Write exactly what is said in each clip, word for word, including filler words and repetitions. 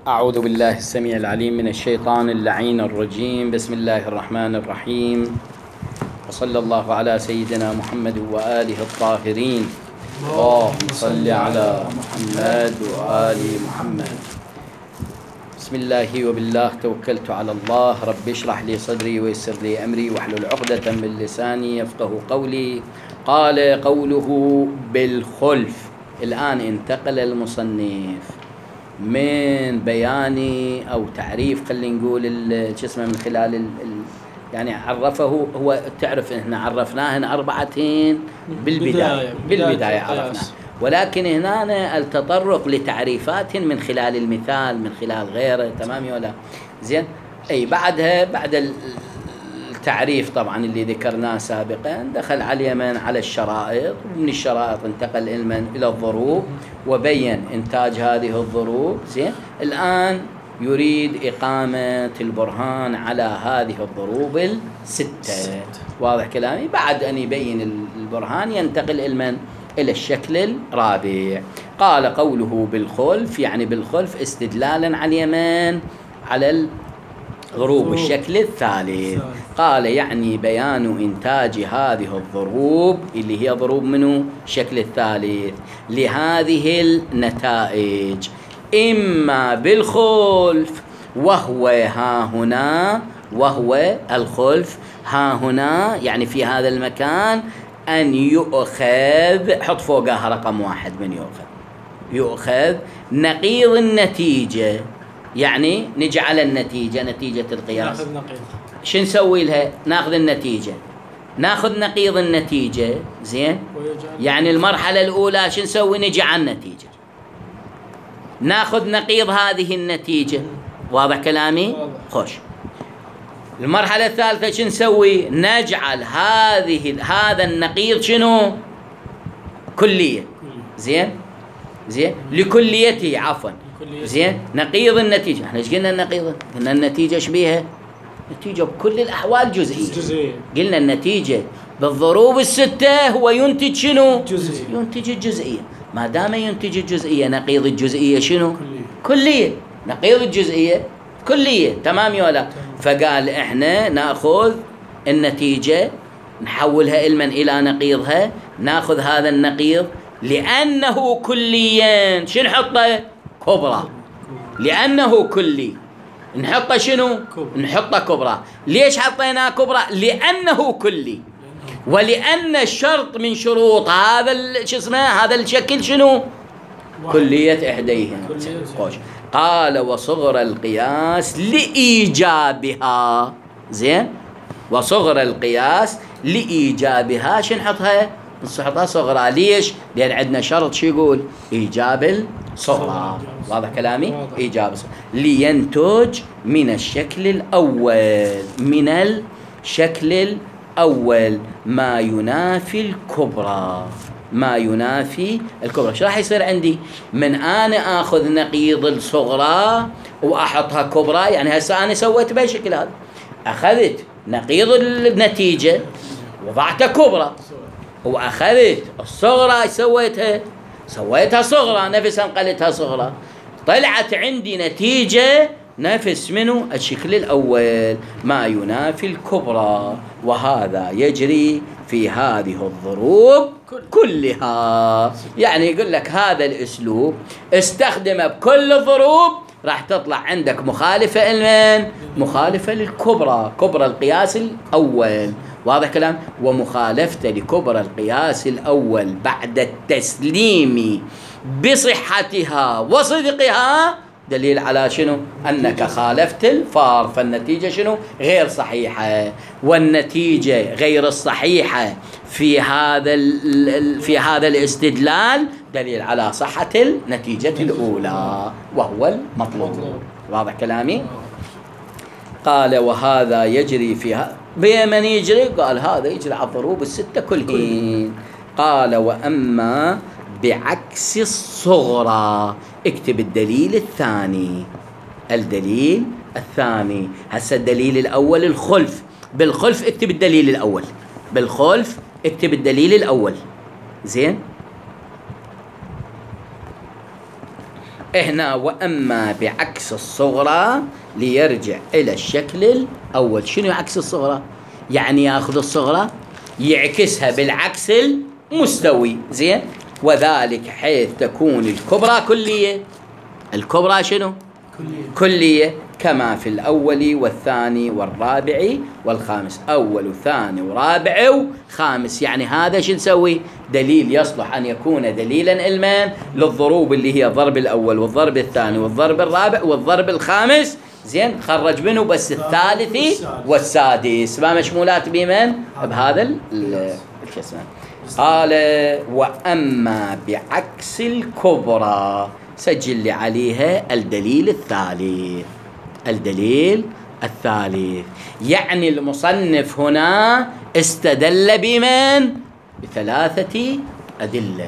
أعوذ بالله السميع العليم من الشيطان اللعين الرجيم. بسم الله الرحمن الرحيم، وصلى الله على سيدنا محمد وآله الطاهرين. اللهم صل على محمد وآل محمد. بسم الله وبالله توكلت على الله. رب اشرح لي صدري ويسر لي أمري واحلل عقدة من لساني يفقه قولي. قال قوله بالخلف. الآن انتقل المصنف من بياني أو تعريف، خلينا نقول شو اسمه، من خلال ال يعني عرفه هو. تعرف احنا عرفناه هنا أربعتين بالبداية بالبداية عرفناه، ولكن هنا التطرق لتعريفات من خلال المثال، من خلال غيره. تمام ولا زين؟ أي بعدها بعد التعريف طبعا اللي ذكرناه سابقا، دخل على اليمن على الشرائط، ومن الشرائط انتقل اليمن إلى الضروب وبين إنتاج هذه الضروب. زين، الآن يريد إقامة البرهان على هذه الضروب الستة. واضح كلامي؟ بعد أن يبين البرهان ينتقل اليمن إلى الشكل الرابع. قال قوله بالخلف، يعني بالخلف استدلالا على اليمن على ضروب الشكل الثالث. قال يعني بيان إنتاج هذه الضروب اللي هي ضروب منه الشكل الثالث لهذه النتائج، إما بالخلف وهو ها هنا، وهو الخلف ها هنا يعني في هذا المكان، أن يؤخذ، حط فوقها رقم واحد، من يؤخذ يؤخذ نقيض النتيجة. يعني نجعل النتيجة نتيجة القياس، ناخذ نقيض. شو نسوي لها؟ ناخذ النتيجة، ناخذ نقيض النتيجة. زين، يعني المرحلة الأولى شو نسوي؟ نجعل النتيجة، ناخذ نقيض هذه النتيجة. واضح كلامي؟ خوش. المرحلة الثالثة شو نسوي؟ نجعل هذه هذا النقيض شنو؟ كلية. زين زين لكليته، عفوا. زين، نقيض النتيجة. احنا ايش قلنا النقيض؟ قلنا النتيجة ايش بيها؟ نتيجة بكل الأحوال جزئية. جزئية. قلنا النتيجة بالضروب الستة هو ينتج شنو؟ جزئية. ينتج الجزئية. ما دام ينتج الجزئية، نقيض الجزئية شنو؟ كلية. كلية. نقيض الجزئية كلية. تمام يا ولا؟ فقال احنا ناخذ النتيجة نحولها علما إلى نقيضها، ناخذ هذا النقيض لأنه كليا شو نحطه؟ كبرى. لأنه كلي نحطه شنو؟ نحطه كبرى. ليش حطيناه كبرى؟ لأنه كلي، ولأن الشرط من شروط هذا شو اسمه هذا الشكل شنو؟ كلية إحديهما. قال وصغر القياس لإيجابها. زين، وصغر القياس لإيجابها شو نحطها؟ نحطها صغرى. ليش؟ لأن عندنا شرط شو يقول؟ إيجاب الصغرى. واضح كلامي؟ إيجاب الصغرى لينتج من الشكل الأول، من الشكل الأول ما ينافي الكبرى، ما ينافي الكبرى. شو راح يصير عندي؟ من أنا آخذ نقيض الصغرى وأحطها كبرى، يعني هسه أنا سويت بهالشكل هذا، أخذت نقيض النتيجة وضعتها كبرى، وأخذت الصغرى سويتها سويتها صغرى، نفسها انقلتها صغرى، طلعت عندي نتيجة نفس منه الشكل الأول ما ينافي الكبرى. وهذا يجري في هذه الضروب كلها. يعني يقول لك هذا الأسلوب استخدمه بكل الضروب، راح تطلع عندك مخالفة لمن؟ مخالفة للكبرى، كبرى القياس الأول. واضح كلام؟ ومخالفته لكبرى القياس الأول بعد التسليم بصحتها وصدقها دليل على شنو؟ أنك خالفت الفار، فالنتيجة شنو؟ غير صحيحة. والنتيجة غير الصحيحة في هذا في هذا الاستدلال دليل على صحة النتيجة الأولى وهو المطلوب. واضح كلامي؟ قال وهذا يجري فيها بمن يجري؟ قال هذا يجري على الضروب الستة كلهن. قال وأما بعكس الصغرى، اكتب الدليل الثاني. الدليل الثاني هسه الدليل الأول الخلف، بالخلف اكتب الدليل الأول، بالخلف اكتب الدليل الأول. زين، هنا وأما بعكس الصغرى ليرجع إلى الشكل الأول. شنو عكس الصغرى؟ يعني يأخذ الصغرى يعكسها بالعكس المستوي، زين، وذلك حيث تكون الكبرى كلية. الكبرى شنو؟ كلية, كلية كما في الأول والثاني والرابع والخامس. أول وثاني ورابع وخامس، يعني هذا شو نسوي؟ دليل يصلح أن يكون دليلا علما للضروب اللي هي الضرب الأول والضرب الثاني والضرب الرابع والضرب الخامس، زين، خرج منه بس الثالث والسادس، ما مشمولات بمن؟ بهذا الكسر. قال وأما بعكس الكبرى، سجل لي عليها الدليل الثالث. الدليل الثالث يعني المصنف هنا استدل بمن؟ بثلاثة أدلة.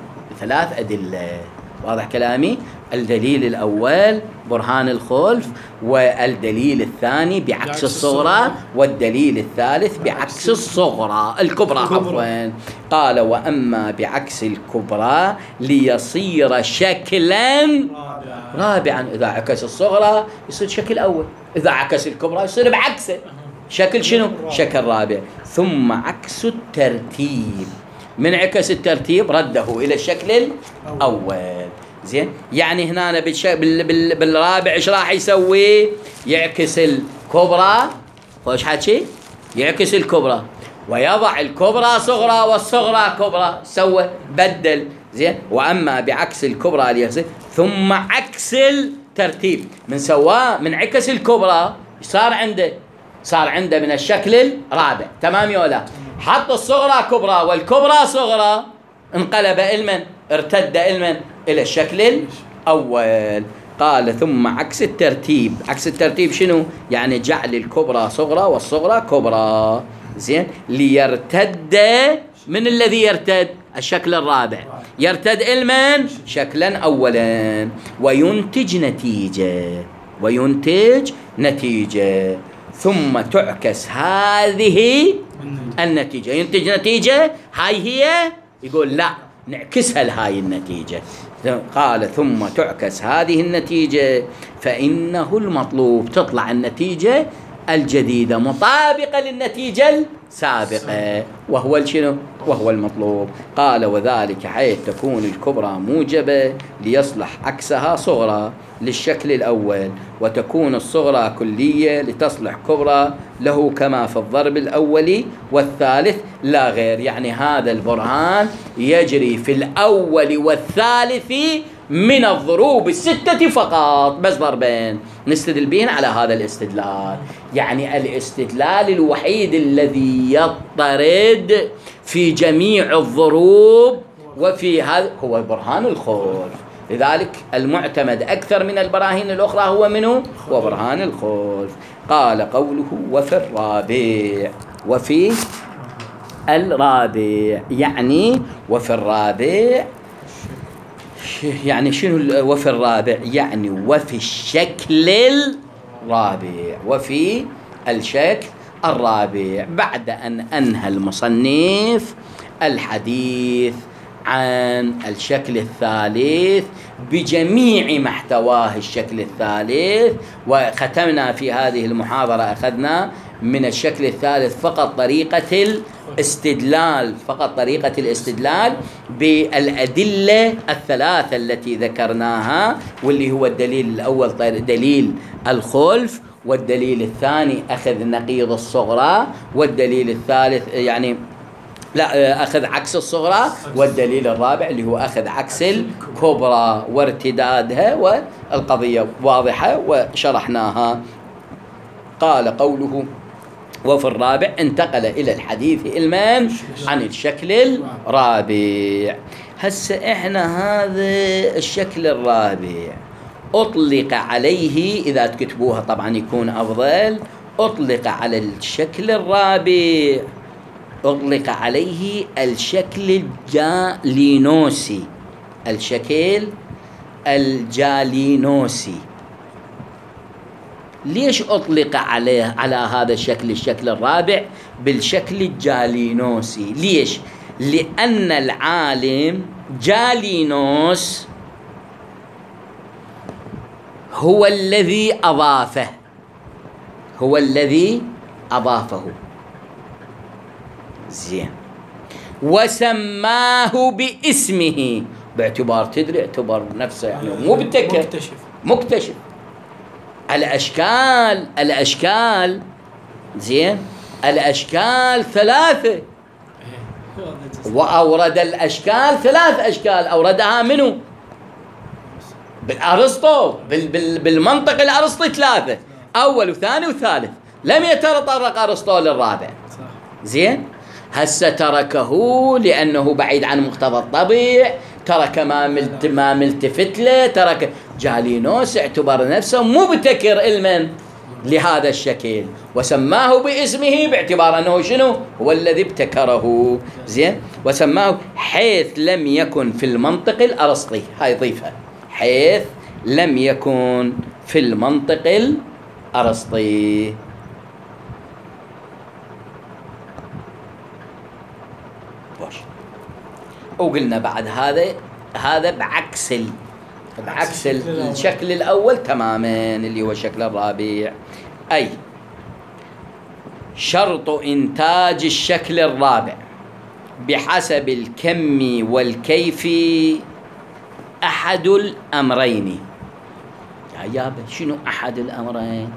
بثلاث أدلة، واضح كلامي؟ الدليل الأول برهان الخلف، والدليل الثاني بعكس الصغرى، والدليل الثالث بعكس الصغرى الكبرى عفوا. قال وأما بعكس الكبرى ليصير شكلا رابعا. إذا عكس الصغرى يصير شكل أول، إذا عكس الكبرى يصير بعكسه شكل شنو؟ شكل رابع. ثم عكس الترتيب، من عكس الترتيب رده إلى الشكل الأول، زين. يعني هنا بالش... بال... بال... بالرابع ايش راح يسوي؟ يعكس الكبرى، خوش حكي، يعكس الكبرى ويضع الكبرى صغرى والصغرى كبرى، سوى بدل، زين. واما بعكس الكبرى ليصير ثم عكس الترتيب، من سواه من عكس الكبرى صار عنده صار عنده من الشكل الرابع، تمام يا ولا؟ حط الصغرى كبرى والكبرى صغرى، انقلب علما، ارتد علما إلى الشكل الأول. قال ثم عكس الترتيب. عكس الترتيب شنو؟ يعني جعل الكبرى صغرى والصغرى كبرى، زين، ليرتد. من الذي يرتد؟ الشكل الرابع، يرتد علما شكلا أولا، وينتج نتيجة، وينتج نتيجة، ثم تعكس هذه النتيجة. ينتج نتيجة، هاي هي، يقول لا نعكسها لهاي النتيجة. قال ثم تعكس هذه النتيجة فإنه المطلوب، تطلع النتيجة الجديدة مطابقة للنتيجة السابقة، وهو شنو؟ وهو المطلوب. قال وذلك حيث تكون الكبرى موجبة ليصلح عكسها صغرى للشكل الأول، وتكون الصغرى كلية لتصلح كبرى له، كما في الضرب الأول والثالث لا غير. يعني هذا البرهان يجري في الأول والثالث من الضروب الستة فقط، بس ضربين نستدل بهن على هذا الاستدلال. يعني الاستدلال الوحيد الذي يضطرد في جميع الضروب وفي هذا هو برهان الخلف. لذلك المعتمد أكثر من البراهين الأخرى هو منه؟ هو برهان الخلف. قال قوله وفي الرابع. وفي الرابع يعني وفي الرابع يعني شنو؟ وفي الرابع يعني وفي الشكل الرابع، وفي الشكل الرابع، بعد أن أنهى المصنف الحديث عن الشكل الثالث بجميع ما احتواه الشكل الثالث. وختمنا في هذه المحاضرة، أخذنا من الشكل الثالث فقط طريقة الاستدلال، فقط طريقة الاستدلال بالأدلة الثلاثة التي ذكرناها، واللي هو الدليل الأول دليل الخلف، والدليل الثاني أخذ نقيض الصغرى، والدليل الثالث يعني لا أخذ عكس الصغرى، والدليل الرابع اللي هو أخذ عكس الكبرى وارتدادها، والقضية واضحة وشرحناها. قال قوله وفي الرابع انتقل إلى الحديث علما عن الشكل الرابع. هسه إحنا هذا الشكل الرابع أطلق عليه، إذا تكتبوها طبعا يكون أفضل، أطلق على الشكل الرابع أطلق عليه الشكل الجالينوسي. الشكل الجالينوسي ليش أطلق عليه على هذا الشكل الشكل الرابع بالشكل الجالينوسي؟ ليش؟ لأن العالم جالينوس هو الذي أضافه، هو الذي أضافه. زين. وسماه باسمه، باعتبار تدري اعتبر نفسه يعني مو مبتكر، مكتشف مكتشف الأشكال الأشكال زين الأشكال ثلاثة، وأورد الأشكال ثلاث أشكال أوردها منه بالأرسطو، بالمنطق الأرسطي ثلاثة، أول وثاني وثالث، لم يتطرق أرسطو للرابع. زين. هسه تركه لأنه بعيد عن مقتضى الطبيعي، ترك ما ملت ما ملتفت له، ترك. جالينوس اعتبر نفسه مبتكر علما لهذا الشكل، وسماه باسمه باعتبار أنه شنو؟ هو الذي ابتكره. زين. وسماه حيث لم يكن في المنطق الأرسطي، هاي ضيفها، حيث لم يكن في المنطق الأرسطي. وقلنا بعد هذا هذا بعكس ال... بعكس الشكل الأول تماما اللي هو الشكل الرابع. أي شرط إنتاج الشكل الرابع بحسب الكم والكيف أحد الأمرين. يا يابا شنو أحد الأمرين؟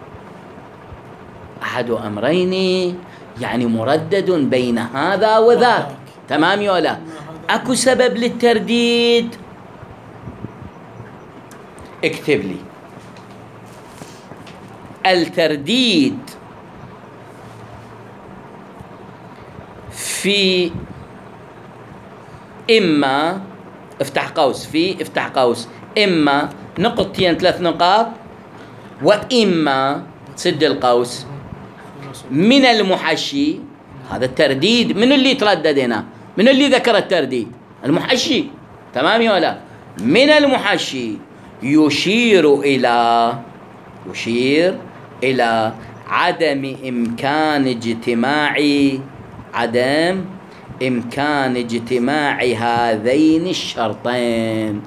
أحد أمرين يعني مردد بين هذا وذاك، تمام ولا؟ أكو سبب للترديد؟ اكتب لي الترديد في إما، افتح قوس، في افتح قوس، إما نقطتين ثلاث نقاط، وإما سد القوس من المحشي. هذا الترديد من اللي تردد هنا؟ من اللي ذكر الترديد؟ المحشي، تمام ولا؟ من المحشي يشير إلى يشير إلى عدم إمكان اجتماع عدم إمكان اجتماع هذين الشرطين.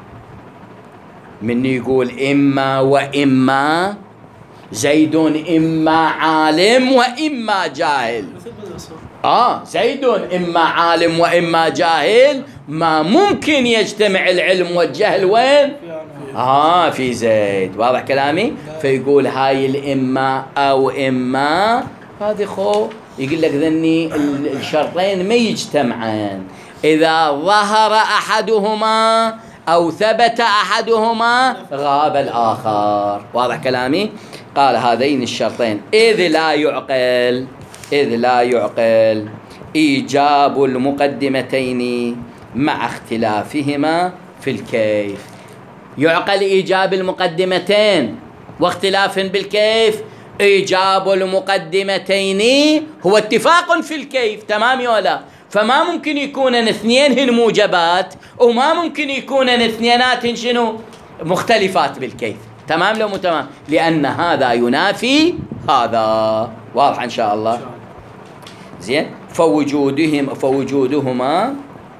من يقول إما وإما، زيد إما عالم وإما جاهل. آه زيد إما عالم وإما جاهل، ما ممكن يجتمع العلم والجهل وين؟ آه في زيد. واضح كلامي؟ فيقول هاي الإما أو إما هذه خو يقول لك ذني الشرطين ما يجتمعان، إذا ظهر أحدهما أو ثبت أحدهما غاب الآخر. واضح كلامي؟ قال هذين الشرطين إذ لا يعقل إذ لا يعقل إيجاب المقدمتين مع اختلافهما في الكيف. يعقل إيجاب المقدمتين واختلاف بالكيف. إيجاب المقدمتين هو اتفاق في الكيف، تمام ولا؟ فما ممكن يكون اثنين هن موجبات، وما ممكن يكون اثنينات شنو مختلفات بالكيف، تمام لو مو تمام؟ لأن هذا ينافي هذا. واضح إن شاء الله؟ زين. فوجودهم فوجودهما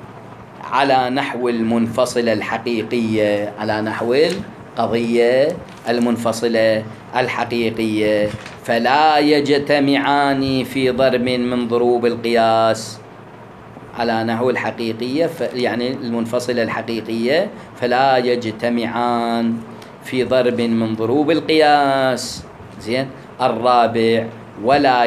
على نحو المنفصلة الحقيقية، على نحو القضية المنفصلة الحقيقية، فلا يجتمعان في ضرب من ضروب القياس. على نحو الحقيقية يعني المنفصلة الحقيقية، فلا يجتمعان في ضرب من ضروب القياس. زين. الرابع ولا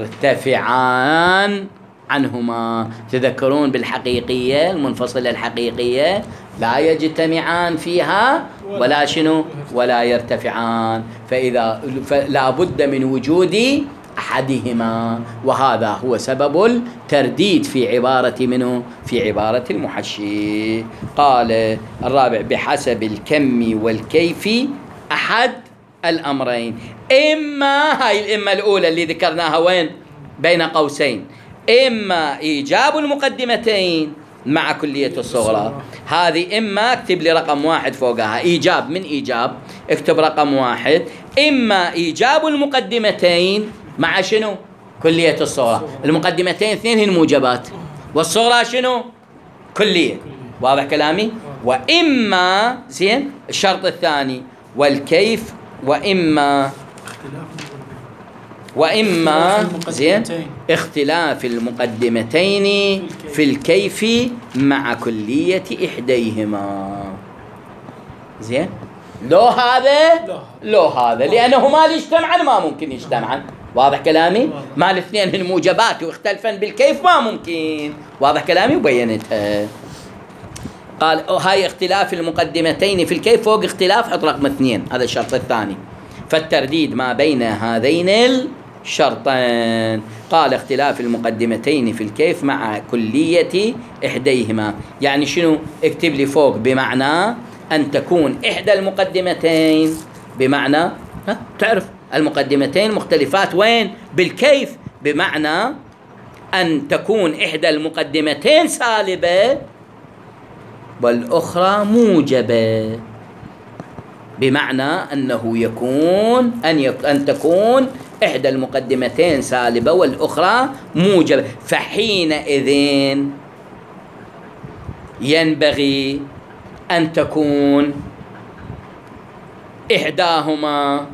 يرتفعان عنهما. تذكرون بالحقيقية المنفصلة الحقيقية لا يجتمعان فيها ولا شنو ولا يرتفعان، فإذا لا بد من وجود أحدهما، وهذا هو سبب الترديد في عبارة منه في عبارة المحشي. قال الرابع بحسب الكم والكيف أحد الأمرين. إما هاي الإما الأولى اللي ذكرناها وين بين قوسين، إما إيجاب المقدمتين مع كلية الصغرى. هذه إما اكتب لي رقم واحد فوقها، إيجاب من إيجاب اكتب رقم واحد. إما إيجاب المقدمتين مع شنو كلية الصغرى. المقدمتين اثنين هن موجبات، والصغرى شنو كلية. واضح كلامي؟ وإما زين الشرط الثاني والكيف وإما وإما زين اختلاف المقدمتين في الكيف مع كلية إحديهما. زين لو هذا لو هذا لأنهما يجتمعان ما ممكن يجتمعان. واضح كلامي؟ ما الاثنين الموجبات واختلفا بالكيف ما ممكن. واضح كلامي وبينتها. قال هاي اختلاف المقدمتين في الكيف فوق اختلاف حط رقم اثنين، هذا الشرط الثاني. فالترديد ما بين هذين الشرطين. قال اختلاف المقدمتين في الكيف مع كلية إحديهما، يعني شنو؟ اكتب لي فوق بمعنى أن تكون إحدى المقدمتين، بمعنى ها تعرف المقدمتين مختلفات وين؟ بالكيف، بمعنى أن تكون إحدى المقدمتين سالبة والأخرى موجبة، بمعنى أنه يكون أن, يك أن تكون إحدى المقدمتين سالبة والأخرى موجبة. فحينئذ ينبغي أن تكون إحداهما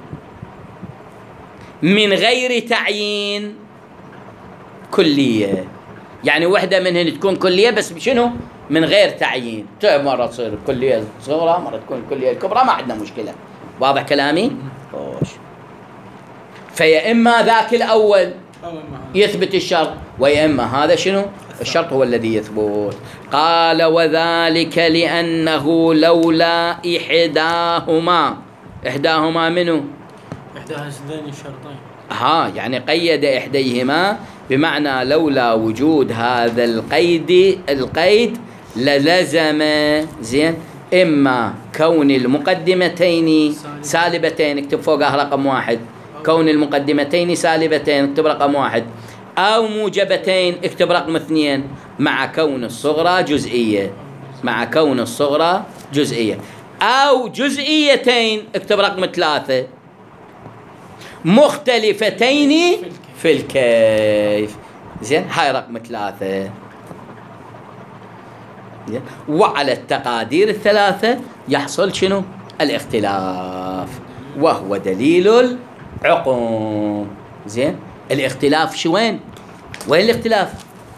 من غير تعيين كلية، يعني وحدة منهن تكون كلية بس شنو؟ من غير تعيين. مرة تصير كلية صغرى، مرة تكون كلية الكبرى، ما عندنا مشكلة. واضح كلامي؟ خوش. فيا إما ذاك الأول يثبت الشرط، ويا إما هذا شنو؟ الشرط هو الذي يثبت. قال وذلك لأنه لولا إحداهما، إحداهما منه؟ إحدى هذين الشرطين. ها يعني قيد إحديهما بمعنى لولا وجود هذا القيد القيد للزم زين إما كون المقدمتين سالبتين، اكتب فوقها رقم واحد، كون المقدمتين سالبتين اكتب رقم واحد، أو موجبتين اكتب رقم اثنين، مع كون الصغرى جزئية، مع كون الصغرى جزئية، أو جزئيتين اكتب رقم ثلاثة، مختلفتين في الكيف. زين هاي رقم ثلاثة. وعلى التقادير الثلاثة يحصل شنو؟ الاختلاف، وهو دليل العقم. زين الاختلاف شو وين؟ وين الاختلاف؟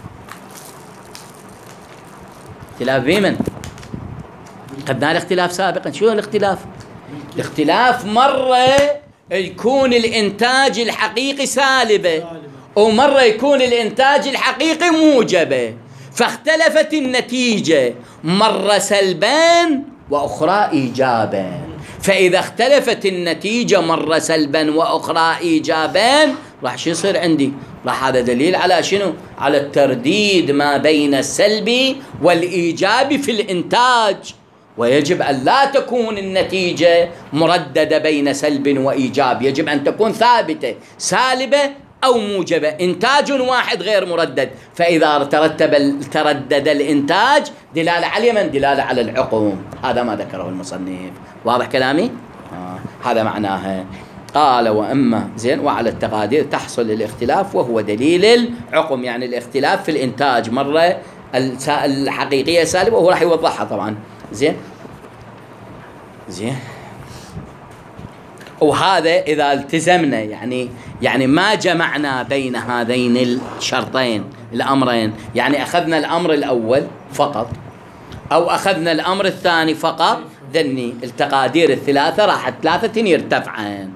اختلاف بمن؟ قدنا الاختلاف سابقا. شو الاختلاف؟ الاختلاف مرة يكون الإنتاج الحقيقي سالبة ومرة يكون الإنتاج الحقيقي موجبة، فاختلفت النتيجة مرة سلبان وأخرى إيجابا. فإذا اختلفت النتيجة مرة سلبا وأخرى إيجابا راح شو يصير عندي؟ راح هذا دليل على شنو؟ على الترديد ما بين السلبي والإيجابي في الإنتاج، ويجب أن لا تكون النتيجة مرددة بين سلب وإيجاب، يجب أن تكون ثابتة سالبة أو موجبة، إنتاج واحد غير مردد. فإذا ترتب تردد الإنتاج دلالة على من؟ دلالة على العقوم. هذا ما ذكره المصنف. واضح كلامي؟ آه. هذا معناها. قال وأما زين وعلى التقادير تحصل الاختلاف وهو دليل العقم، يعني الاختلاف في الإنتاج مرة الحقيقية سالبة وهو راح يوضحها طبعا. زين زين وهذا إذا التزمنا، يعني يعني ما جمعنا بين هذين الشرطين الأمرين، يعني أخذنا الأمر الأول فقط أو أخذنا الأمر الثاني فقط، ذني التقادير الثلاثة راح ثلاثة يرتفعان.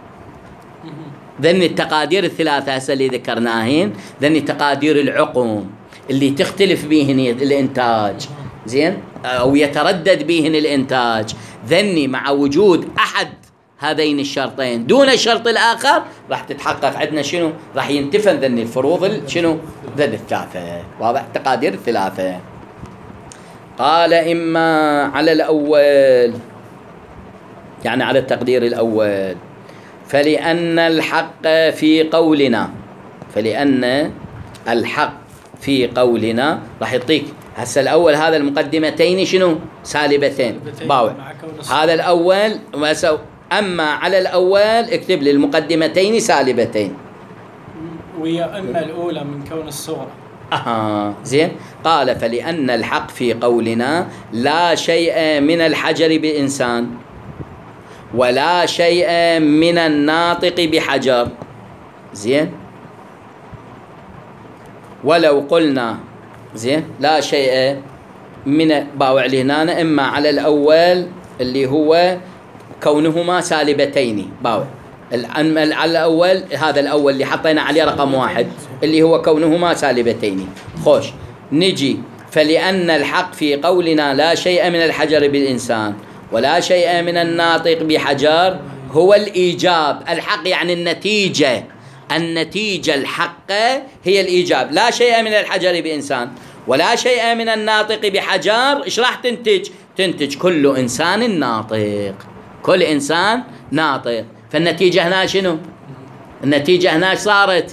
ذني التقادير الثلاثة هسه اللي ذكرناهن ذني تقادير العقم اللي تختلف بهن الإنتاج، زين أو يتردد بهن الإنتاج، ذني مع وجود أحد هذين الشرطين دون الشرط الآخر راح تتحقق عندنا شنو؟ راح ينتفن ذني الفروض شنو؟ ذن الثلاثة. واضح؟ تقادير الثلاثة. قال إما على الأول، يعني على التقدير الأول، فلأن الحق في قولنا، فلأن الحق في قولنا راح يعطيك هسه الأول هذا المقدمتين شنو؟ سالبتين باوع. هذا الأول أما على الأول اكتب لي المقدمتين سالبتين، ويا أما الأولى من كون الصغرى. أها زين. قال فلأن الحق في قولنا لا شيء من الحجر بإنسان ولا شيء من الناطق بحجر. زين، ولو قلنا زين لا شيء من باوع لي هنا، إما على الأول اللي هو كونهما سالبتين، باوع على الأول، هذا الأول اللي حطينا عليه رقم واحد اللي هو كونهما سالبتين. خوش، نجي فلأن الحق في قولنا لا شيء من الحجر بالإنسان ولا شيء من الناطق بحجر هو الإيجاب. الحق يعني النتيجة، النتيجة الحقة هي الإيجاب. لا شيء من الحجر بإنسان ولا شيء من الناطق بحجر، إيش راح تنتج؟ تنتج كل إنسان ناطق، كل إنسان ناطق. فالنتيجة هنا شنو؟ النتيجة هنا صارت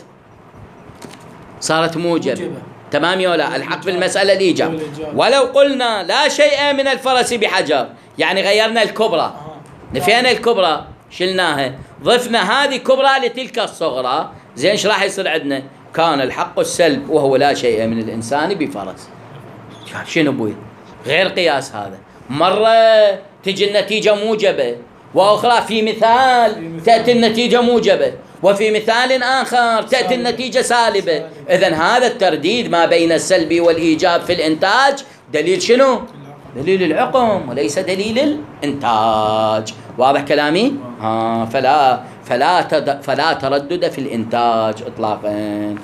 صارت موجب. تمام يا لا؟ الحق في المسألة الإيجاب. ولو قلنا لا شيء من الفرس بحجر، يعني غيرنا الكبرى، نفينا الكبرى شلناها، ضفنا هذه كبرى لتلك الصغرى. زين، ايش راح يصير عندنا؟ كان الحق السلب وهو لا شيء من الإنسان بفرس. شنو بوي؟ غير قياس هذا. مرة تجي النتيجة موجبة، وأخرى في مثال تأتي النتيجة موجبة، وفي مثال آخر تأتي النتيجة سالبة. إذن هذا الترديد ما بين السلب والإيجاب في الإنتاج دليل شنو؟ دليل العقم وليس دليل الإنتاج. واضح كلامي؟ ها، فلا فلا تد فلا تردد في الإنتاج إطلاقا.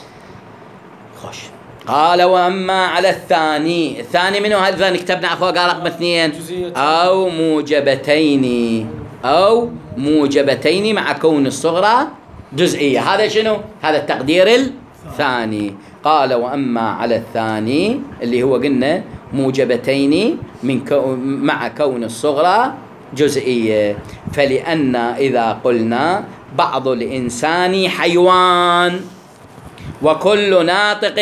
خوش، قال وأما على الثاني، الثاني منه هذا كتبنا فوق رقم اثنين، أو موجبتين، أو موجبتين مع كون الصغرى جزئية. هذا شنو؟ هذا التقدير الثاني. قال وأما على الثاني اللي هو قلنا موجبتين من كو مع كون الصغرى جزئية، فلأن إذا قلنا بعض الإنسان حيوان وكل ناطق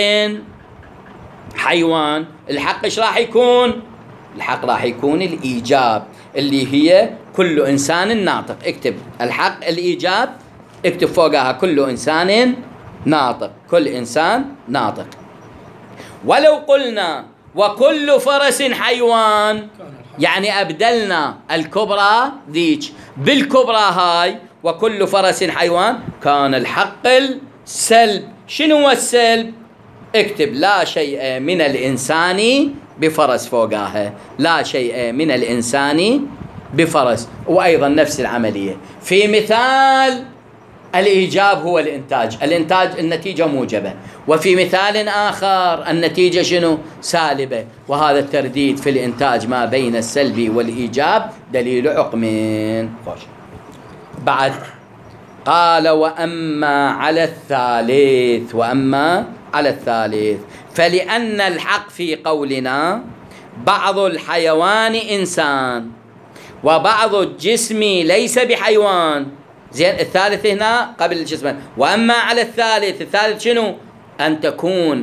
حيوان، الحق ايش راح يكون؟ الحق راح يكون الإيجاب اللي هي كل إنسان ناطق. اكتب الحق الإيجاب، اكتب فوقها كل إنسان ناطق، كل إنسان ناطق. ولو قلنا وكل فرس حيوان، يعني أبدلنا الكبرى ذيك بالكبرى هاي وكل فرس حيوان، كان الحق السلب. شنو هو السلب؟ اكتب لا شيء من الإنسان بفرس فوقها، لا شيء من الإنسان بفرس. وأيضا نفس العملية في مثال الإيجاب هو الإنتاج، الإنتاج النتيجة موجبة، وفي مثال آخر النتيجة شنو؟ سالبة. وهذا الترديد في الإنتاج ما بين السلب والإيجاب دليل عقمين. خوش، بعد قال وأما على الثالث، وأما على الثالث فلأن الحق في قولنا بعض الحيوان إنسان وبعض الجسم ليس بحيوان. زين، الثالث هنا قبل الجسم. وأما على الثالث، الثالث شنو؟ أن تكون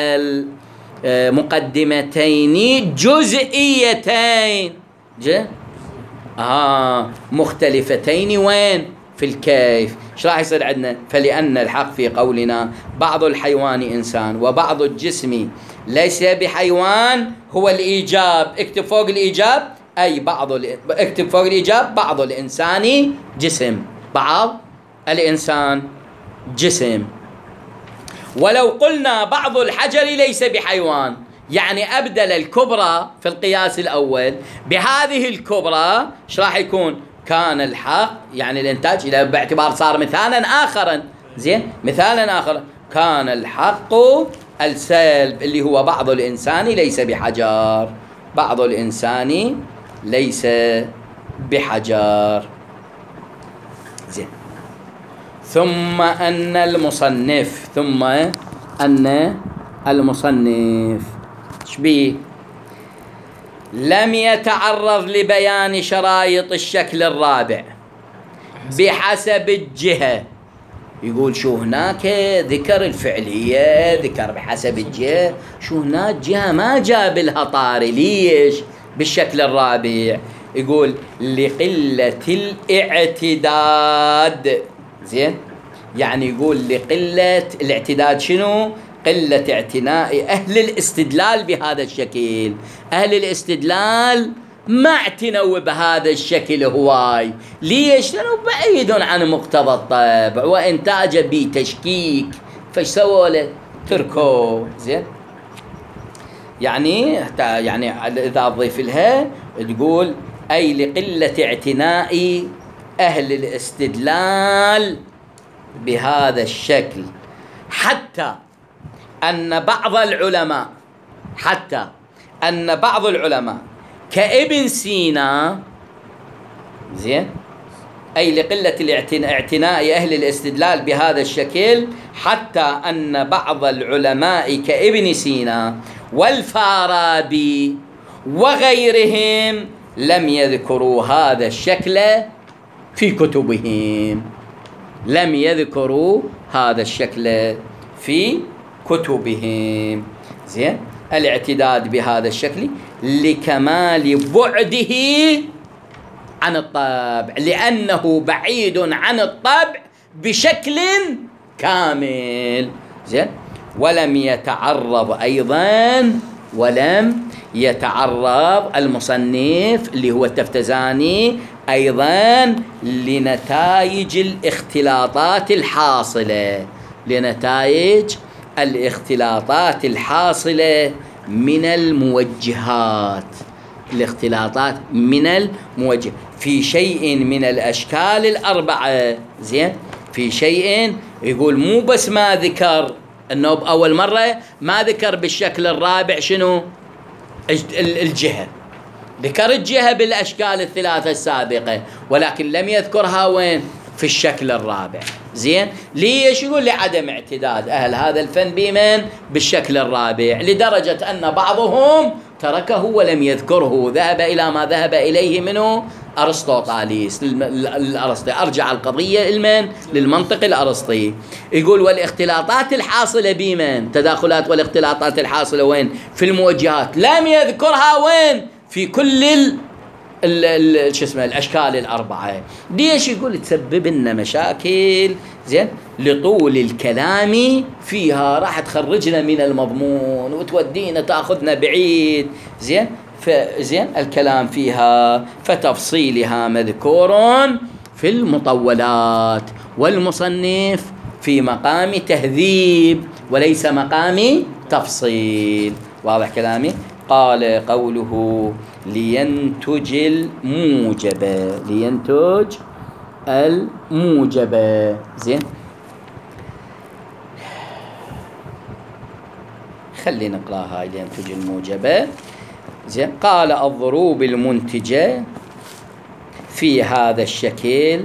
المقدمتين جزئيتين، جه؟ آه مختلفتين وين؟ في الكيف. ايش راح يصير عندنا؟ فلأن الحق في قولنا بعض الحيوان إنسان وبعض الجسم ليس بحيوان هو الإيجاب. اكتب فوق الإيجاب أي بعض ال... اكتب فوق الإيجاب بعض الإنسان جسم، بعض الإنسان جسم. ولو قلنا بعض الحجر ليس بحيوان، يعني أبدل الكبرى في القياس الأول بهذه الكبرى، ايش راح يكون؟ كان الحق يعني الإنتاج إلى باعتبار صار مثالا آخرا. زين، مثالا آخر كان الحق السلب اللي هو بعض الإنسان ليس بحجر، بعض الإنسان ليس بحجر. زين، ثم أن المصنف، ثم أن المصنف شبيه لم يتعرض لبيان شرائط الشكل الرابع بحسب الجهة. يقول شو هناك ذكر الفعلية، ذكر بحسب الجهة، شو هناك جهة ما جاب لها طاري. ليش بالشكل الرابع؟ يقول لقلة الاعتداد. زين، يعني يقول لقلة الاعتداد. شنو؟ قلة اعتناء أهل الاستدلال بهذا الشكل. أهل الاستدلال ما اعتنوا بهذا الشكل هواي. ليش؟ لأنه بعيد عن مقتضى الطبع وإنتاجه بتشكيك، فايش سووا له؟ تركوا. زين، يعني يعني إذا أضيف لها تقول أي لقلة اعتناء أهل الاستدلال بهذا الشكل، حتى أن بعض العلماء حتى أن بعض العلماء كابن سينا، زين، أي لقلة الاعتناء أهل الاستدلال بهذا الشكل، حتى أن بعض العلماء كابن سينا والفارابي وغيرهم لم يذكروا هذا الشكل في كتبهم. لم يذكروا هذا الشكل في كتبهم. زين، الاعتداد بهذا الشكل لكمال بعده عن الطبع، لأنه بعيد عن الطبع بشكل كامل. زين، ولم يتعرض أيضا ولم يتعرض المصنف اللي هو التفتزاني أيضا لنتائج الاختلاطات الحاصلة لنتائج الاختلاطات الحاصلة من الموجهات الاختلاطات من الموجه في شيء من الأشكال الأربعة. زين، في شيء يقول مو بس ما ذكر أنه بأول مرة ما ذكر بالشكل الرابع شنو الجهة، ذكر الجهة بالأشكال الثلاثة السابقة، ولكن لم يذكرها وين؟ في الشكل الرابع. زين، ليش؟ يقول لعدم اعتداد أهل هذا الفن بمن؟ بالشكل الرابع، لدرجة أن بعضهم تركه ولم يذكره، ذهب إلى ما ذهب إليه منه أرسطوطاليس الأرسطي، أرجع القضية المن للمنطق الأرسطي. يقول والاختلاطات الحاصلة بمن؟ تداخلات والاختلاطات الحاصلة وين؟ في الموجهات، لم يذكرها وين؟ في كل ال ال شو اسمه الأشكال الأربعة. ليش؟ يقول تسبب لنا مشاكل. زين، لطول الكلام فيها راح تخرجنا من المضمون وتودينا تأخذنا بعيد. زين، فزين الكلام فيها فتفصيلها مذكور في المطولات، والمصنف في مقام تهذيب وليس مقام تفصيل. واضح كلامي؟ قال قوله لينتج الموجبة، لينتج الموجبة. زين، خلينا نقرأ هاي لينتج الموجبة. زين، قال الضروب المنتجة في هذا الشكل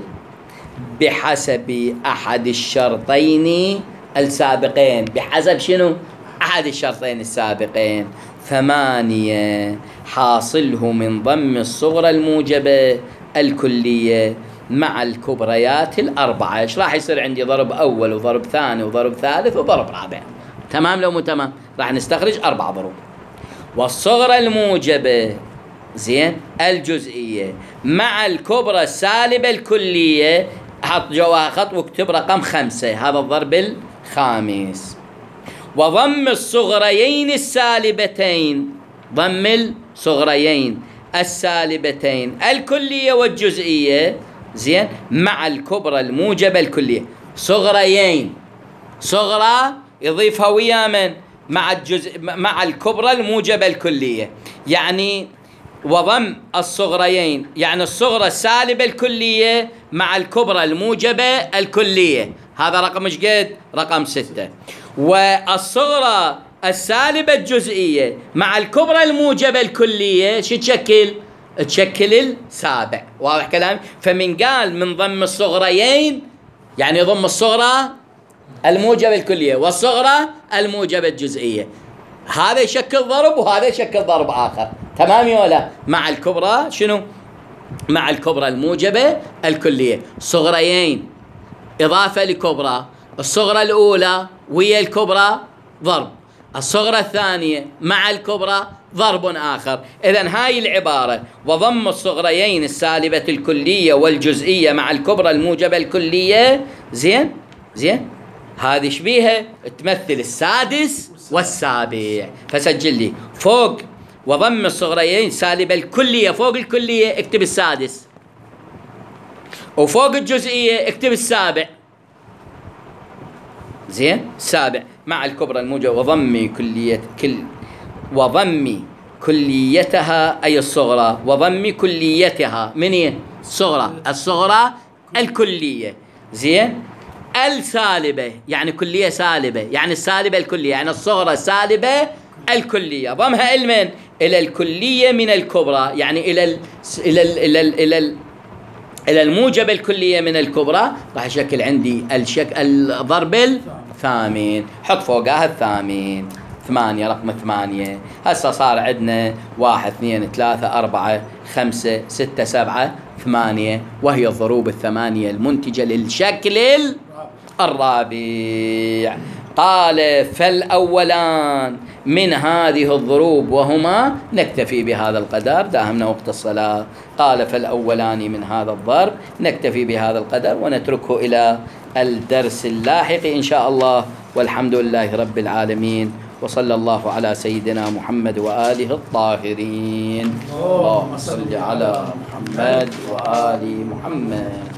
بحسب أحد الشرطين السابقين. بحسب شنو؟ أحد الشرطين السابقين. ثمانية حاصله من ضم الصغرى الموجبة الكلية مع الكبريات الأربعة. إيش راح يصير عندي؟ ضرب أول وضرب ثاني وضرب ثالث وضرب رابع. تمام لو مو تمام؟ راح نستخرج أربع ضروب. والصغرى الموجبة زين الجزئية مع الكبرى السالبة الكلية، حط جواها خط واكتب رقم خمسة، هذا الضرب الخامس. وضم الصغريين السالبتين، ضم الصغريين السالبتين الكلية والجزئية زين مع الكبرى الموجبة الكلية. صغريين، صغرى يضيفها ويا من؟ مع الجزء مع الكبرى الموجبة الكلية، يعني وضم الصغريين يعني الصغرى السالبة الكلية مع الكبرى الموجبة الكلية، هذا رقم ايش قد؟ رقم ستة. والصغرى السالبة الجزئية مع الكبرى الموجبة الكلية شو تشكل؟ تشكل السابع. واضح كلامي؟ فمن قال من ضم الصغريين يعني ضم الصغرى الموجبة الكلية والصغرى الموجبة الجزئية، هذا يشكل ضرب وهذا يشكل ضرب آخر. تمام ولا؟ مع الكبرى شنو؟ مع الكبرى الموجبة الكلية. صغريين إضافة لكبرى، الصغرى الأولى ويا الكبرى ضرب، الصغرى الثانية مع الكبرى ضرب آخر. إذن هاي العبارة وضم الصغريين السالبة الكلية والجزئية مع الكبرى الموجبة الكلية زين زين هذه شبيهة تمثل السادس والسابع. فسجل لي فوق وضم الصغريين سالبة الكلية فوق الكلية اكتب السادس، وفوق الجزئية اكتب السابع. زين، السابع مع الكبرى الموجبة وضم كلية كل وضم كليتها أي الصغرى، وضم كليتها من هي الصغرى، الصغرى الكلية. زين، السالبة يعني كلية سالبة، يعني السالبة الكلية، يعني الصغرى سالبة الكلية، ضمها المن إلى الكلية من الكبرى، يعني إلى ال إلى ال إلى ال إلى ال إلى الموجب الكلية من الكبرى. راح أشكل عندي الشك الضرب الثامن، حط فوقها الثامن ثمانية، رقم ثمانية. هسه صار عندنا واحد اثنين ثلاثة أربعة خمسة ستة سبعة ثمانية، وهي الضروب الثمانية المنتجة للشكل الرابع. قال فالأولان من هذه الضروب وهما، نكتفي بهذا القدر داهمنا وقت الصلاة. قال فالأولان من هذا الضرب، نكتفي بهذا القدر ونتركه إلى الدرس اللاحق إن شاء الله. والحمد لله رب العالمين، وصلى الله على سيدنا محمد وآله الطاهرين. اللهم صل على محمد وآل محمد.